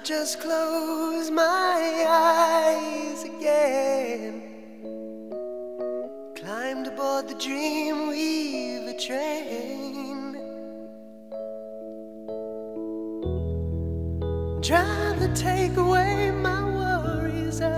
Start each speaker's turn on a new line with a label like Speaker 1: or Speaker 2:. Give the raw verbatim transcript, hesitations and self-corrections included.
Speaker 1: just close my eyes again. Climbed aboard the Dreamweaver train. Driver, take away my